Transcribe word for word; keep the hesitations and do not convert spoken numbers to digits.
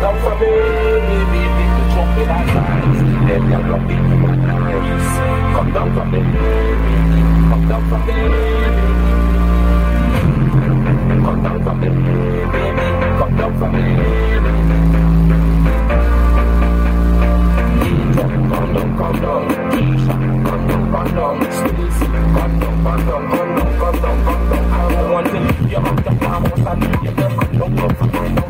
down for me, baby, the trumpet and size. Them young love me, my nice. Come down for me, come down for me. Come down for me, baby, come down for me. Come down, come down, Keisha, come down, come down, Stacy, come down, come down, come down, come down, come down. I don't want to leave you up the farm, I want to leave you there, come down, come down.